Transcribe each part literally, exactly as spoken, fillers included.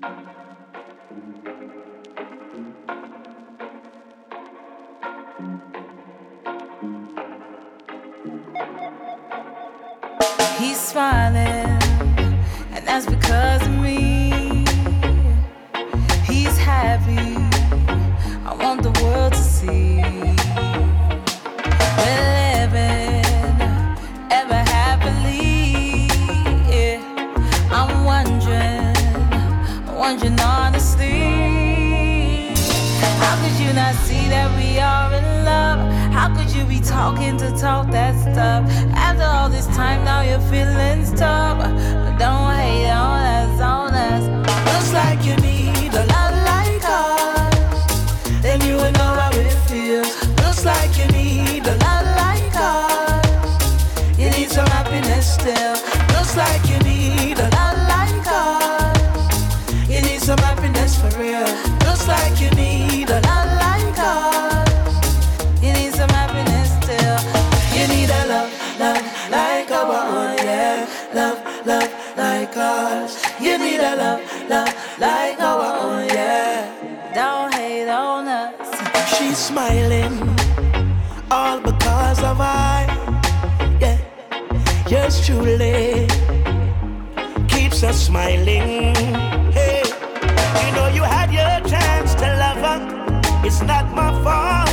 He's smiling, and that's because of me. He's happy, I want the world to see. We're living ever happily, yeah. I'm wondering, wondering honestly, how could you not see that we are in love? How could you be talking to talk that stuff? After all this time, now your feelings tough. But don't hate on us, on us. Looks like you need a love like us, then you would know how it feels. Looks like you need a love like us, you need some happiness still. Looks like you need a love like us, you need some happiness for real. Looks like you need a love like us, you need some happiness still. You need a love, love like our own, yeah. Love, love like ours. You need a love, love like our own, yeah. Don't hate on us. She's smiling, all because of I, yeah. Yours truly keeps us smiling. Hey, you know you had your chance to love her. It's not my fault.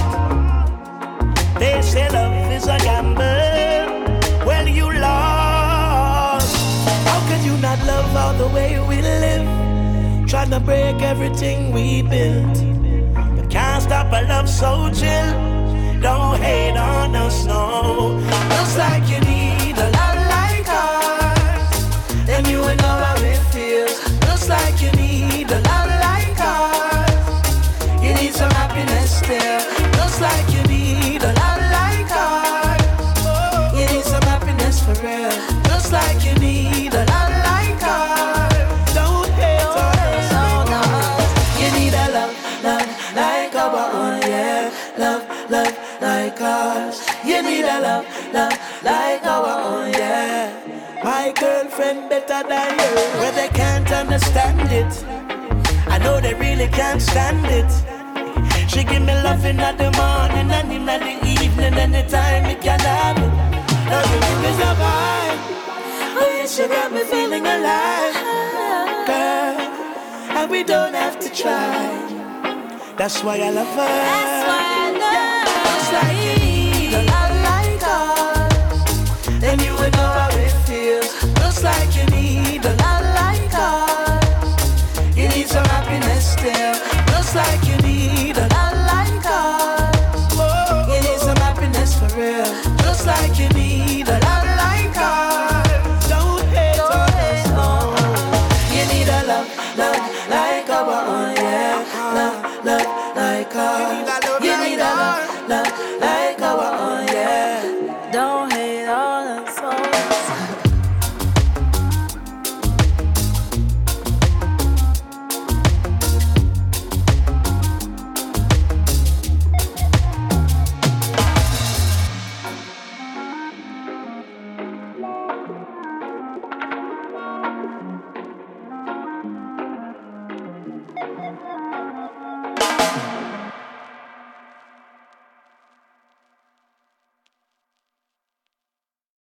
They say love is a gamble. Well, you lost. How could you not love all the way we live? Trying to break everything we built. You can't stop a love so chill. Don't hate on us, no. Looks like you need a love like ours, then you would know how it feels. Looks like you need a love like ours, you need some happiness still. Looks like you need a love like ours, you need some happiness for real. Looks like you need a love like ours, don't hate on us, on us. You need a love, love like our own, yeah. Love, love like ours. You need a love, love like our own, yeah. My girlfriend better than you, where they can't understand it. I know they really can't stand it. She give me love in the morning and in the evening, anytime it can happen. Now you give me so vibe. Oh yeah, she got me feeling alive, girl. And we don't have to try. That's why I love her. That's why I love her. Looks like you need a love like us, then you would know how it feels. Looks like you need a love like us, you need some happiness still. Looks like you